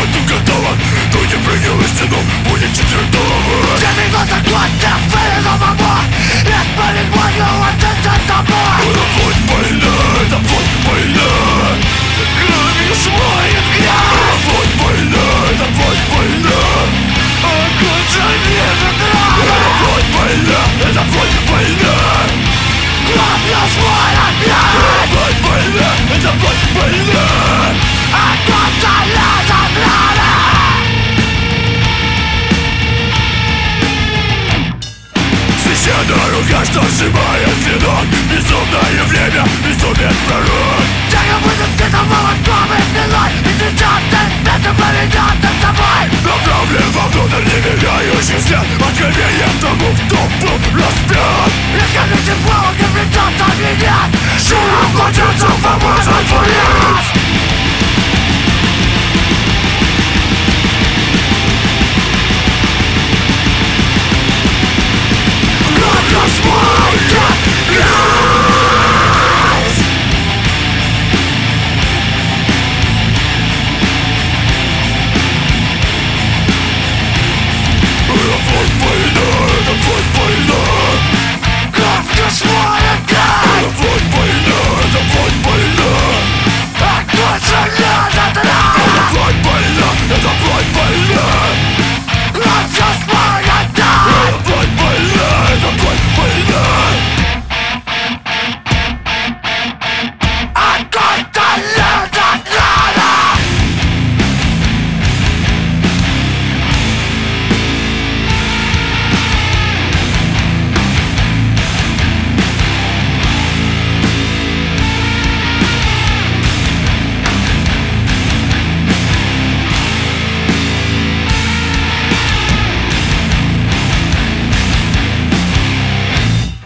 тут готова, кто не принял истину, будет четвертовым. Every lost a blood, death, feeling of my war. It's burning one, you are just a number. Это путь войны, это путь войны. Кровью смоет грязь. Это путь войны, это путь войны. Огонь замерзет рано. Это путь войны, это путь войны. Кровью смоет грязь. Это путь войны, это путь войны. Огонь замерзет рано. Священная рука, что сжимает клинок. Безумное время, безумен пророк. Take a witness, get a moment, promise the light. It's a job that's better.